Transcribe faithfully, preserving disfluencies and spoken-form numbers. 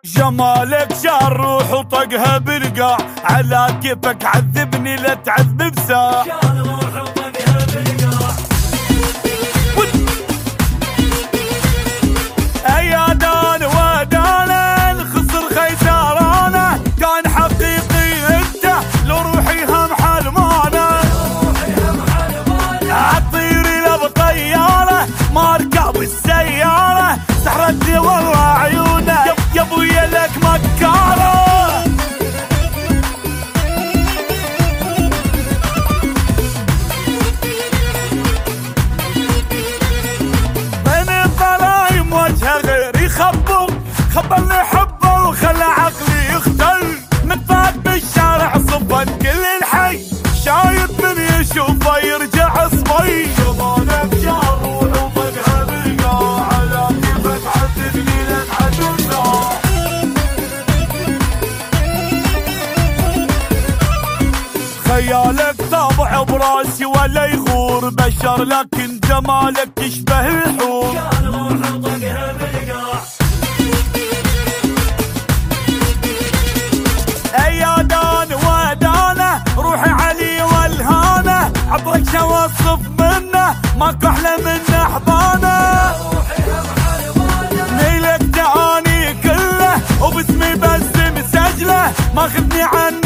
جمالك شار روح وطقها بالقاع، على كيفك عذبني لا تعذب بساع. ايادان ودانا الخصر خيسارانه، كان حقيقي انت لو روحي هم حلمانه. عطيري لا بطياره ما اركب السياره، سحرتني والله عيونه يا ابويا لك مكاره. بين الضرايم وجهه غير يخبر، خبرني حبه وخلى عقلي يختل. من فات بالشارع صفن كل الحي، شايف من يشوفه يرجع صبي. جمالك جار وطقها بالقاع، على كيفك عذبني لا تعذب بساع. خيالك طابع براسي ولا يغور، بشر لكن جمالك يشبه الحور. ايادان ودانه روحي علي والهانه، عطرك شوصف منه ماكو احلى من احضانه. نيلك دعاني كله وباسمي بس مسجله، ماخذني عنه